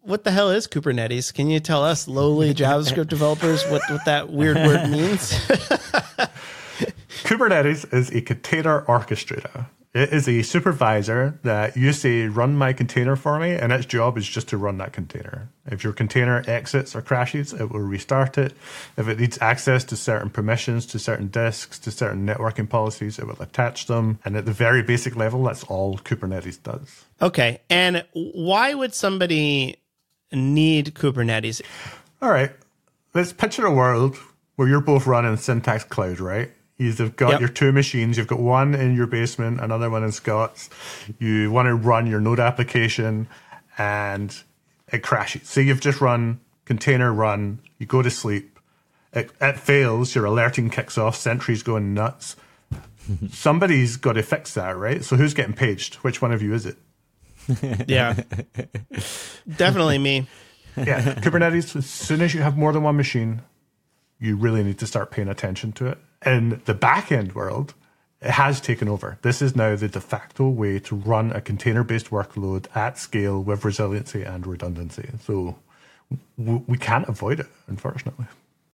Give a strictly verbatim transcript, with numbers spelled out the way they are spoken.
what the hell is Kubernetes? Can you tell us lowly JavaScript developers what, what that weird word means? Kubernetes is a container orchestrator. It is a supervisor that you say, run my container for me, and its job is just to run that container. If your container exits or crashes, it will restart it. If it needs access to certain permissions, to certain disks, to certain networking policies, it will attach them. And at the very basic level, that's all Kubernetes does. Okay. And why would somebody need Kubernetes? All right. Let's picture a world where you're both running Syntax Cloud, right? You've got yep. your two machines. You've got one in your basement, another one in Scott's. You want to run your Node application, and it crashes. So you've just run container run. You go to sleep. It, it fails. Your alerting kicks off. Sentry's going nuts. Somebody's got to fix that, right? So who's getting paged? Which one of you is it? Yeah, definitely me. Yeah, Kubernetes, as soon as you have more than one machine, you really need to start paying attention to it. In the back-end world, it has taken over. This is now the de facto way to run a container-based workload at scale with resiliency and redundancy. So w- we can't avoid it, unfortunately.